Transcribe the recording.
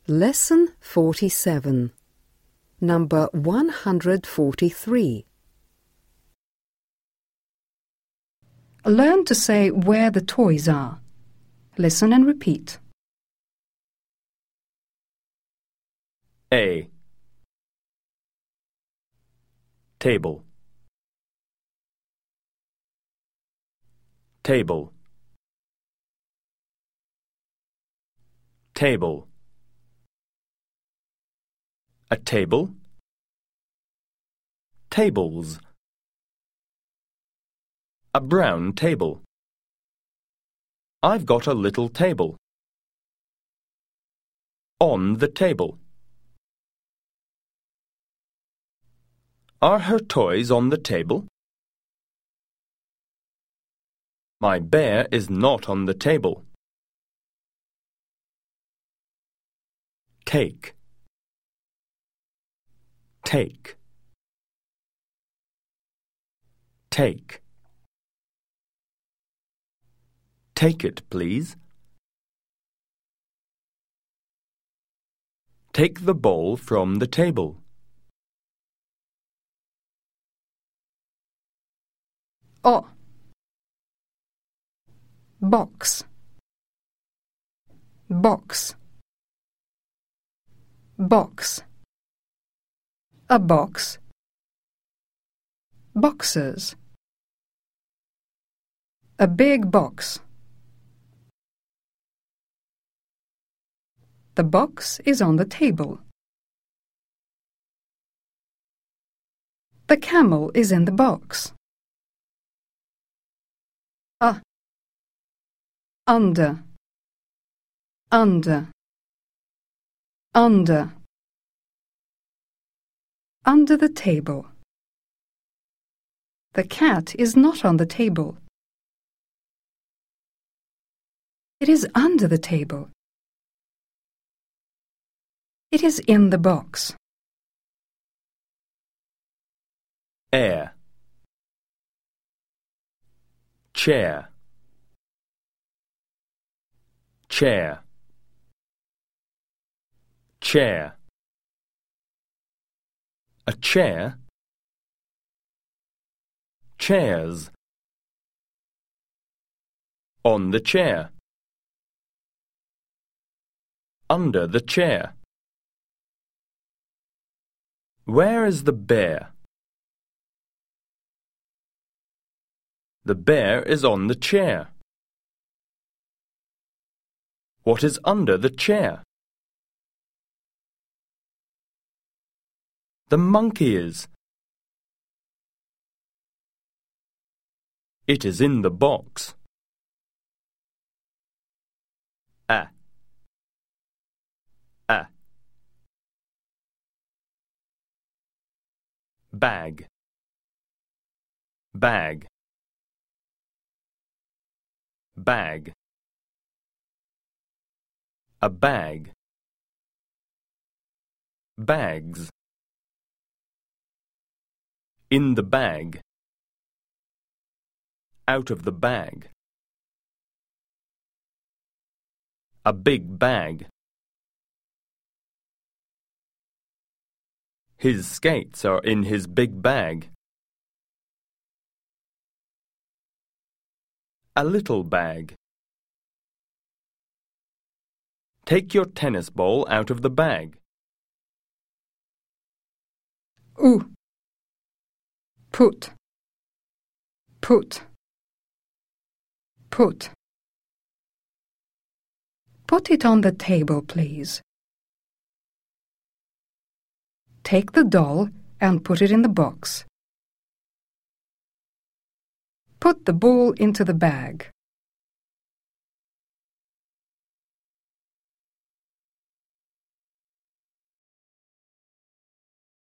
Lesson 47. Number 143. Learn to say where the toys are. Listen and repeat. A. Table. Table. Table. A table. Tables. A brown table. I've got a little table. On the table. Are her toys on the table? My bear is not on the table. Take. Take. Take. Take it, please. Take the ball from the table. O. Box. Box. Box. A box. Boxes. A big box. The box is on the table. The camel is in the box. Under. Under. Under. Under the table. The cat is not on the table. It is under the table. It is in the box. Air. Chair. Chair. Chair. A chair. Chairs. On the chair. Under the chair. Where is the bear? The bear is on the chair. What is under the chair? The monkey is. It is in the box. A. A. Bag. Bag. Bag. A bag. Bags. In the bag. Out of the bag. A big bag. His skates are in his big bag. A little bag. Take your tennis ball out of the bag. U. Put. Put. Put. Put it on the table, please. Take the doll and put it in the box. Put the ball into the bag.